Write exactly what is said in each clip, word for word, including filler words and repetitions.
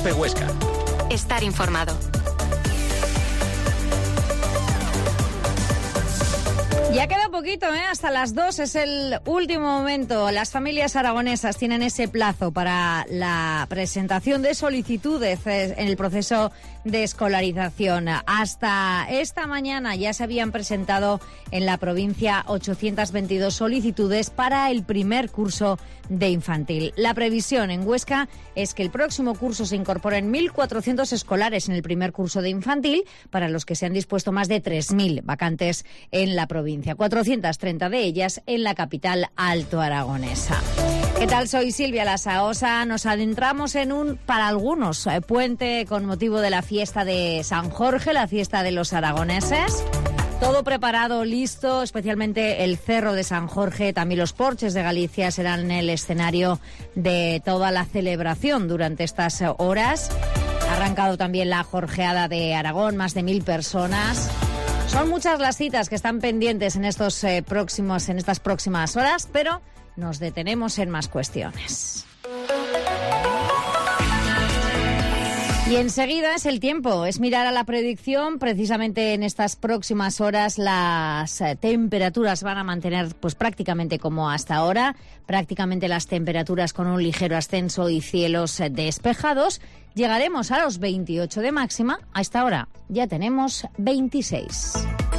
COPE Huesca. Estar informado. Ya queda poquito, ¿eh? Hasta las dos es el último momento. Las familias aragonesas tienen ese plazo para la presentación de solicitudes en el proceso de escolarización. Hasta esta mañana ya se habían presentado en la provincia ochocientas veintidós solicitudes para el primer curso de infantil. La previsión en Huesca es que el próximo curso se incorporen mil cuatrocientos escolares en el primer curso de infantil, para los que se han dispuesto más de tres mil vacantes en la provincia, cuatrocientas treinta de ellas en la capital altoaragonesa. ¿Qué tal? Soy Silvia Lasaosa. Nos adentramos en un, para algunos, puente con motivo de la fiesta de San Jorge, la fiesta de los aragoneses. Todo preparado, listo, especialmente el Cerro de San Jorge, también los porches de Galicia serán el escenario de toda la celebración durante estas horas. Ha arrancado también la Jorgeada de Aragón, más de mil personas. Son muchas las citas que están pendientes en estos eh, próximos, en estas próximas horas, pero nos detenemos en más cuestiones. Y enseguida es el tiempo, es mirar a la predicción. Precisamente en estas próximas horas las eh, temperaturas van a mantener pues prácticamente como hasta ahora, prácticamente las temperaturas con un ligero ascenso y cielos eh, despejados. Llegaremos a los veintiocho de máxima, a esta hora ya tenemos veintiséis.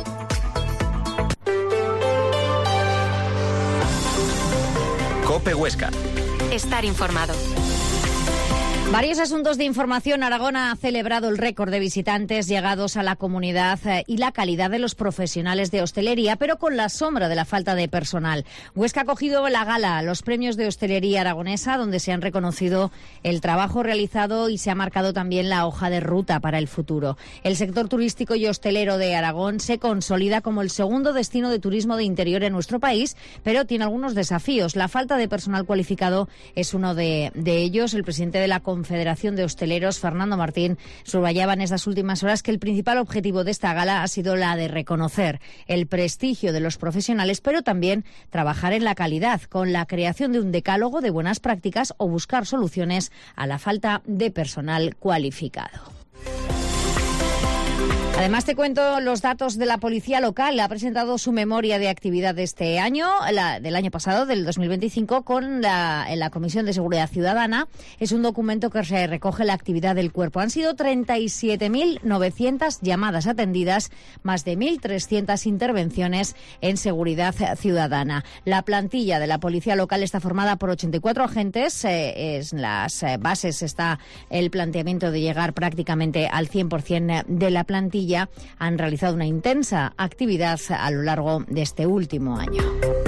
COPE Huesca. Estar informado. Varios asuntos de información. Aragón ha celebrado el récord de visitantes llegados a la comunidad y la calidad de los profesionales de hostelería, pero con la sombra de la falta de personal. Huesca ha cogido la gala, los premios de hostelería aragonesa, donde se han reconocido el trabajo realizado y se ha marcado también la hoja de ruta para el futuro. El sector turístico y hostelero de Aragón se consolida como el segundo destino de turismo de interior en nuestro país, pero tiene algunos desafíos. La falta de personal cualificado es uno de, de ellos. El presidente de la Confederación de Hosteleros, Fernando Martín, subrayaba en estas últimas horas que el principal objetivo de esta gala ha sido la de reconocer el prestigio de los profesionales, pero también trabajar en la calidad, con la creación de un decálogo de buenas prácticas o buscar soluciones a la falta de personal cualificado. Además, te cuento los datos de la Policía Local. Ha presentado su memoria de actividad de este año, la, del año pasado, del dos mil veinticinco, con la, en la Comisión de Seguridad Ciudadana. Es un documento que se recoge la actividad del cuerpo. Han sido treinta y siete mil novecientas llamadas atendidas, más de mil trescientas intervenciones en seguridad ciudadana. La plantilla de la Policía Local está formada por ochenta y cuatro agentes. Eh, en las eh, bases está el planteamiento de llegar prácticamente al cien por ciento de la plantilla. Han realizado una intensa actividad a lo largo de este último año.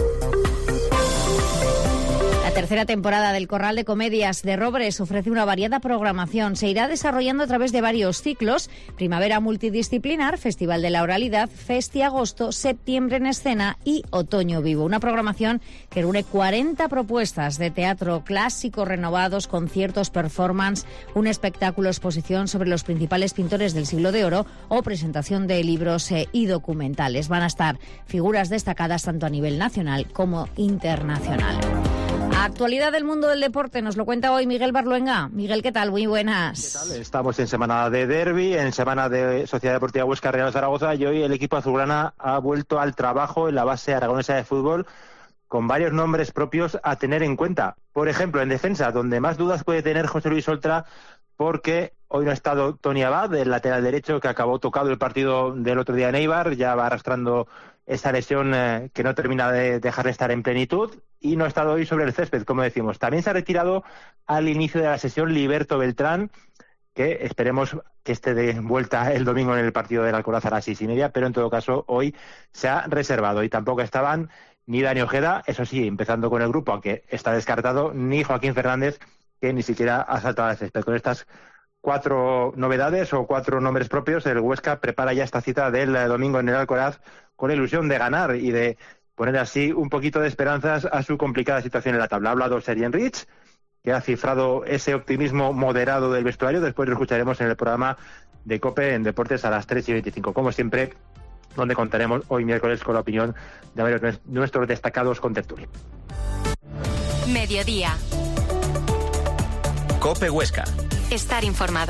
La tercera temporada del Corral de Comedias de Robres ofrece una variada programación. Se irá desarrollando a través de varios ciclos: Primavera Multidisciplinar, Festival de la Oralidad, Festi Agosto, Septiembre en Escena y Otoño Vivo. Una programación que reúne cuarenta propuestas de teatro clásico renovados, conciertos, performance, un espectáculo exposición sobre los principales pintores del siglo de oro o presentación de libros eh, y documentales. Van a estar figuras destacadas tanto a nivel nacional como internacional. Actualidad del mundo del deporte nos lo cuenta hoy Miguel Barluenga. Miguel, ¿qué tal? Muy buenas. ¿Qué tal? Estamos en semana de derbi, en semana de Sociedad Deportiva Huesca Real Zaragoza, y hoy el equipo azulgrana ha vuelto al trabajo en la base aragonesa de fútbol con varios nombres propios a tener en cuenta. Por ejemplo, en defensa, donde más dudas puede tener José Luis Oltra, porque hoy no ha estado Tony Abad, el lateral derecho, que acabó tocado el partido del otro día en Eibar, ya va arrastrando esa lesión eh, que no termina de dejarle estar en plenitud, y no ha estado hoy sobre el césped, como decimos. También se ha retirado al inicio de la sesión Liberto Beltrán, que esperemos que esté de vuelta el domingo en el partido del Alcoraz a las seis y media, pero en todo caso hoy se ha reservado. Y tampoco estaban ni Dani Ojeda, eso sí, empezando con el grupo, aunque está descartado, ni Joaquín Fernández, que ni siquiera ha saltado al césped. Con estas cuatro novedades o cuatro nombres propios, el Huesca prepara ya esta cita del domingo en el Alcoraz con la ilusión de ganar y de poner así un poquito de esperanzas a su complicada situación en la tabla. Ha hablado Serien Rich, que ha cifrado ese optimismo moderado del vestuario. Después lo escucharemos en el programa de COPE en Deportes a las tres y veinticinco, como siempre, donde contaremos hoy miércoles con la opinión de varios de nuestros destacados contertulios. Mediodía. COPE Huesca. Estar informado.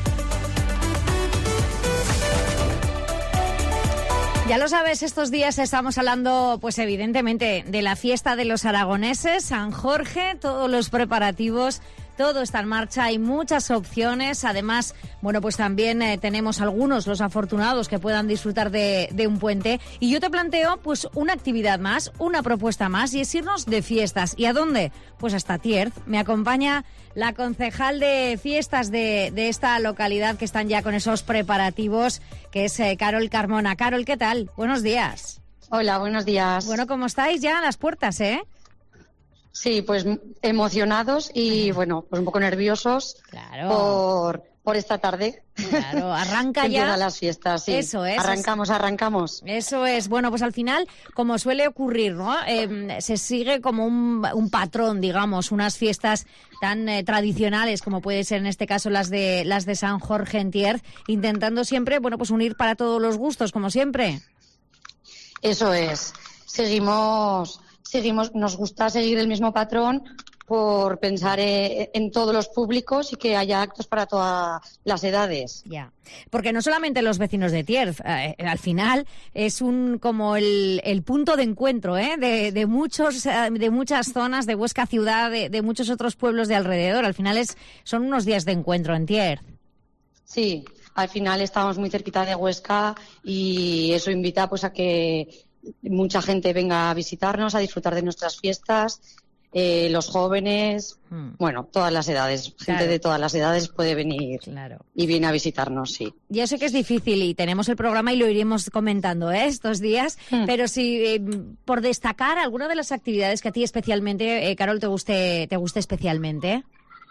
Ya lo sabes, estos días estamos hablando, pues evidentemente, de la fiesta de los aragoneses, San Jorge, todos los preparativos, todo está en marcha, hay muchas opciones. Además, bueno, pues también eh, tenemos algunos, los afortunados, que puedan disfrutar de, de un puente. Y yo te planteo, pues, una actividad más, una propuesta más, y es irnos de fiestas. ¿Y a dónde? Pues hasta Tierz. Me acompaña la concejal de fiestas de, de esta localidad, que están ya con esos preparativos, que es eh, Carol Carmona. Carol, ¿qué tal? Buenos días. Hola, buenos días. Bueno, ¿cómo estáis ya a las puertas, eh? Sí, pues emocionados y, bueno, pues un poco nerviosos claro. por, por esta tarde. Claro, arranca ya. Empiezan las fiestas, sí. Eso es. Arrancamos, arrancamos. Eso es. Bueno, pues al final, como suele ocurrir, ¿no? Eh, se sigue como un, un patrón, digamos, unas fiestas tan eh, tradicionales como puede ser en este caso las de las de San Jorge en Tierz, intentando siempre, bueno, pues unir para todos los gustos, como siempre. Eso es. Seguimos... Seguimos, nos gusta seguir el mismo patrón por pensar eh, en todos los públicos y que haya actos para todas las edades. Ya, porque no solamente los vecinos de Tierz, eh, al final es un como el, el punto de encuentro ¿eh? de, de muchos de muchas zonas de Huesca ciudad, de, de muchos otros pueblos de alrededor. Al final es son unos días de encuentro en Tierz. Sí, al final estamos muy cerquita de Huesca y eso invita pues a que mucha gente venga a visitarnos, a disfrutar de nuestras fiestas, eh, los jóvenes, hmm. bueno, todas las edades, gente claro. de todas las edades puede venir claro. y viene a visitarnos, sí. Ya sé que es difícil y tenemos el programa y lo iremos comentando ¿eh? estos días, hmm. pero si eh, por destacar alguna de las actividades que a ti especialmente, eh, Carol, te guste, te guste especialmente.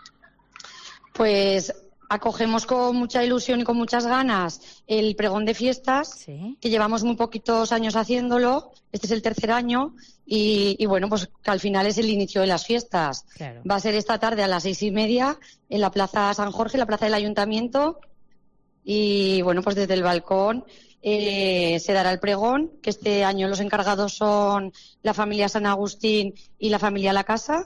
Pues acogemos con mucha ilusión y con muchas ganas el pregón de fiestas, ¿Sí? que llevamos muy poquitos años haciéndolo, este es el tercer año, y, y bueno, pues que al final es el inicio de las fiestas. Claro. Va a ser esta tarde a las seis y media en la Plaza San Jorge, la plaza del Ayuntamiento, y bueno, pues desde el balcón eh, se dará el pregón, que este año los encargados son la familia San Agustín y la familia La Casa.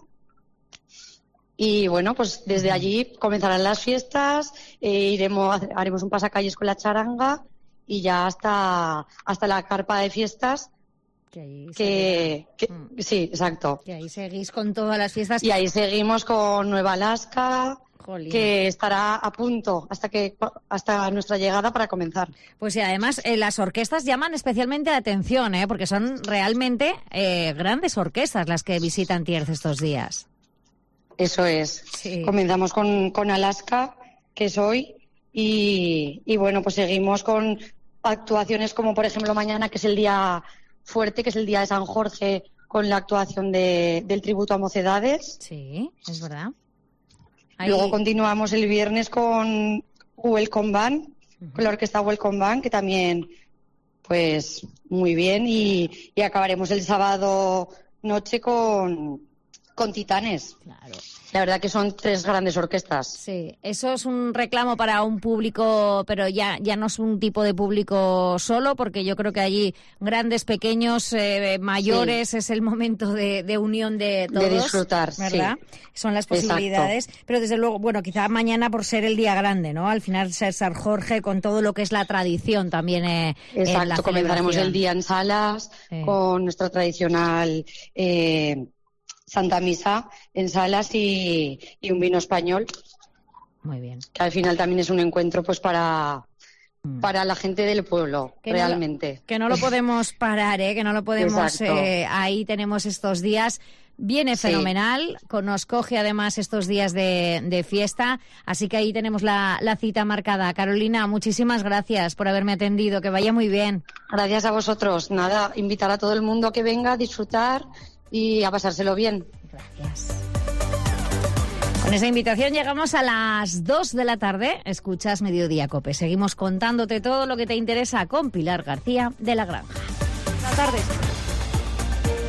Y bueno, pues desde allí comenzarán las fiestas, eh, iremos, haremos un pasacalles con la charanga y ya hasta, hasta la carpa de fiestas. Que, ahí que, que mm. Sí, exacto. Que ahí seguís con todas las fiestas. Y ahí seguimos con Nueva Alaska, Jolín. Que estará a punto hasta que hasta nuestra llegada para comenzar. Pues sí, además eh, las orquestas llaman especialmente la atención, ¿eh? Porque son realmente eh, grandes orquestas las que visitan Tierz estos días. Eso es. Sí. Comenzamos con, con Alaska, que es hoy, y, y bueno, pues seguimos con actuaciones como, por ejemplo, mañana, que es el día fuerte, que es el día de San Jorge, con la actuación de, del tributo a Mocedades. Sí, es verdad. Ahí... Luego continuamos el viernes con Welcome Band, uh-huh. con la orquesta Welcome Band, que también, pues, muy bien, y, y acabaremos el sábado noche con... con Titanes. Claro. La verdad que son tres grandes orquestas. Sí, eso es un reclamo para un público, pero ya ya no es un tipo de público solo, porque yo creo que allí grandes, pequeños, eh, mayores, sí. es el momento de, de unión de todos. De disfrutar, ¿verdad? Sí. Son las posibilidades. Exacto. Pero desde luego, bueno, quizá mañana por ser el día grande, ¿no? Al final ser San Jorge con todo lo que es la tradición también eh, Exacto, en la comenzaremos el día en Salas sí. con nuestro tradicional... Eh, Santa Misa en Salas y, y un vino español. Muy bien. Que al final también es un encuentro pues para, mm. para la gente del pueblo, que realmente. No lo, que no lo podemos parar, ¿eh? Que no lo podemos... Eh, ahí tenemos estos días. Viene sí. fenomenal, nos coge además estos días de, de fiesta, así que ahí tenemos la, la cita marcada. Carolina, muchísimas gracias por haberme atendido, que vaya muy bien. Gracias a vosotros. Nada, invitar a todo el mundo a que venga a disfrutar y a pasárselo bien. Gracias. Con esa invitación llegamos a las dos de la tarde. Escuchas Mediodía Cope. Seguimos contándote todo lo que te interesa con Pilar García de La Granja. Buenas tardes.